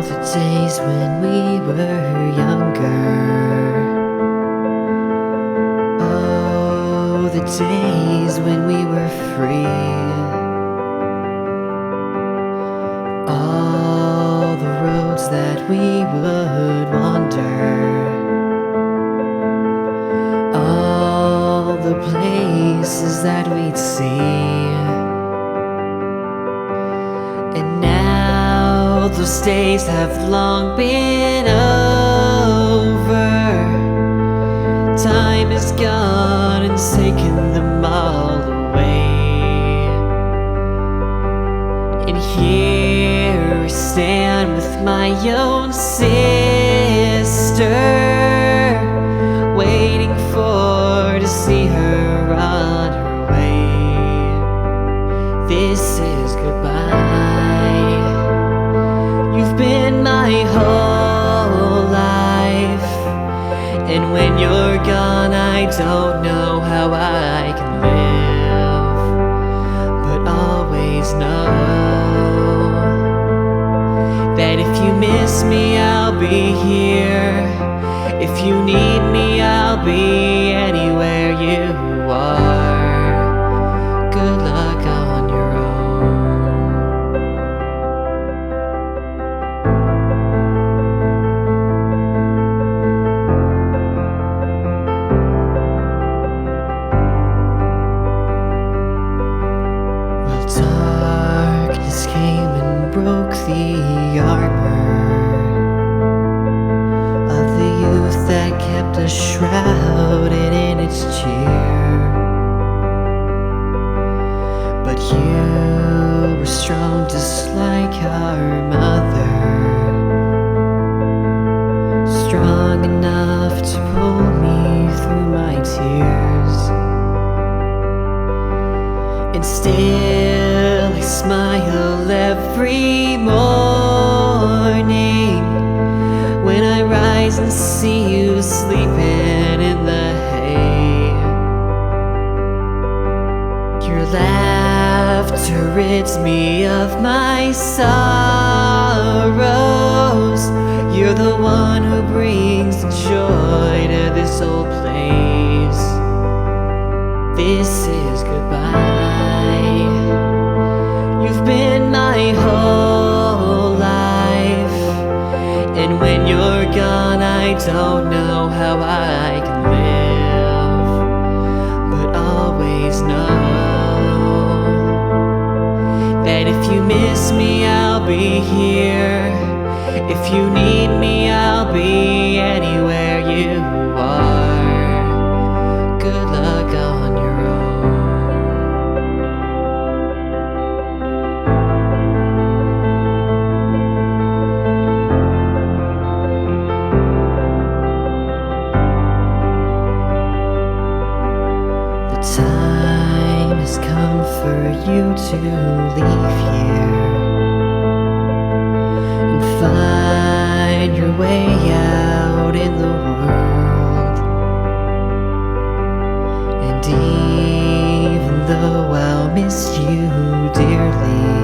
the days when we were younger. Oh, the days when we were free. All the roads that we would wander. All the places that we'd see. And now those days have long been over. Time is gone and taken them all away. And here I stand with my own sister, waiting to see her on her way. This is goodbye. You've been my whole life, and when you're gone I don't know how I can live, but always know that if you miss me I'll be here. If you need me I'll be anywhere you are. Good luck on your own. Well, darkness came and broke the armor of the youth that kept us shrouded in its cheer. But you were strong just like our mother, strong enough to pull me through my tears. And still I smile every morning when I rise and see you sleeping in the hay. Your laughter rids me of my sorrows. You're the one who brings joy to this old place. This is goodbye. You've been my whole life, and when you're gone I don't know how I can live, but always know that if you miss me I'll be here. If you need me I'll be anywhere you are. Good luck on your own. Time has come for you to leave here and find your way out in the world. And even though I'll miss you dearly,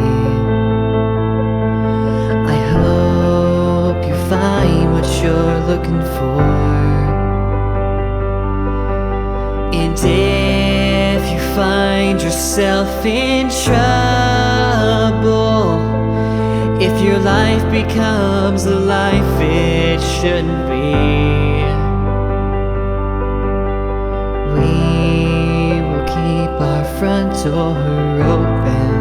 I hope you find what you're looking for. And if you find yourself in trouble, if your life becomes a life it shouldn't be, we will keep our front door open.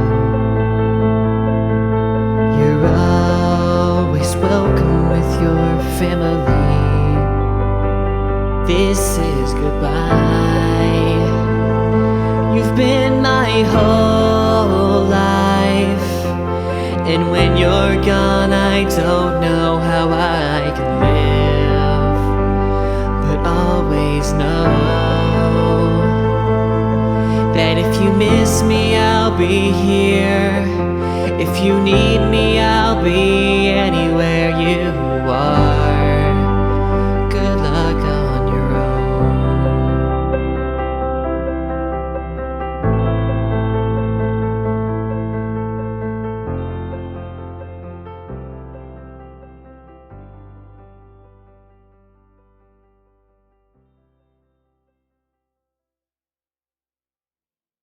You're always welcome with your family. This is goodbye. You've been my whole life, and when you're gone I don't know how I can live, but always know that if you miss me I'll be here. If you need me I'll be